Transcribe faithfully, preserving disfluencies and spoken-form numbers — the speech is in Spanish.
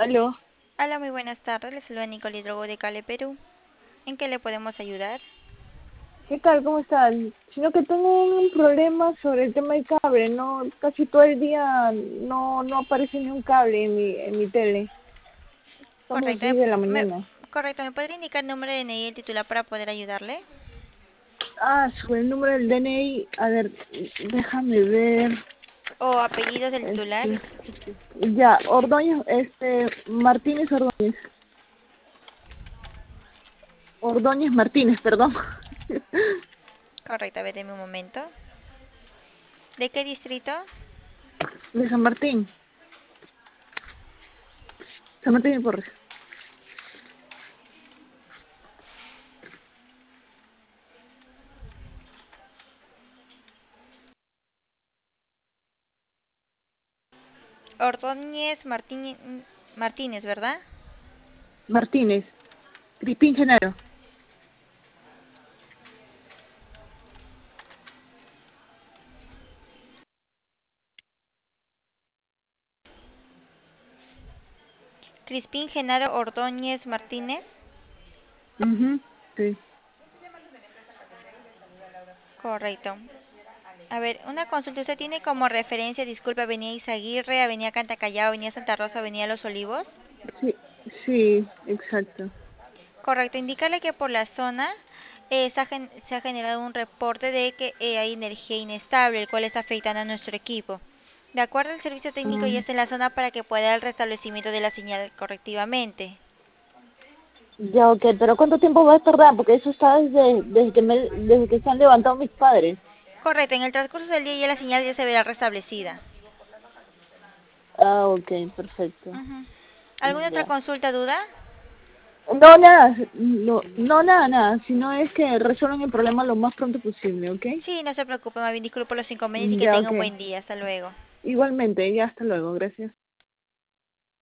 Aló, Hola, muy buenas tardes. Les saluda Nicole Drogo de Cali, Perú. ¿En qué le podemos ayudar? ¿qué tal? ¿Cómo están? Sino que tengo un problema sobre el tema del cable, no, casi todo el día no, no aparece ni un cable en mi, en mi tele. Somos las Correcto. seis ¿Me, de la me- mañana. correcto. ¿Me podría indicar el número de D N I y el titular para poder ayudarle? Ah, sobre el número del D N I, a ver, déjame ver, ¿O apellidos del titular? este, ya, Ordóñez, este, Martínez Ordóñez, Ordóñez Martínez, perdón, Correcto, a ver, deme un momento. ¿De qué distrito? de San Martín, San Martín de Porres. Ordóñez Martínez, Martínez, ¿verdad? Martínez, Crispín Genaro. Crispín Genaro Ordóñez Martínez. Mhm, sí. Correcto. A ver, una consulta. ¿Usted tiene como referencia, disculpe, Avenida Izaguirre, Avenida Cantacallao, Avenida Santa Rosa, Avenida Los Olivos? Sí, sí, exacto. Correcto, indicarle que por la zona eh, se, ha gen- se ha generado un reporte de que eh, hay energía inestable, el cual está afectando a nuestro equipo. De acuerdo, el servicio técnico ya Mm, está en la zona para que pueda el restablecimiento de la señal correctivamente. ya, ok, pero ¿cuánto tiempo va a tardar? Porque eso está desde, desde que me, desde que se han levantado mis padres. Correcto, en el transcurso del día ya la señal ya se verá restablecida. Ah, ok, perfecto. Ujú. ¿Alguna otra Ya. consulta, duda? No, nada, no, no, nada, nada, sino es que resuelvan el problema lo más pronto posible, ¿ok? Sí, no se preocupe, más bien disculpo los inconvenientes y que Ya, tenga ok. un buen día. Hasta luego. Igualmente, ya hasta luego, gracias.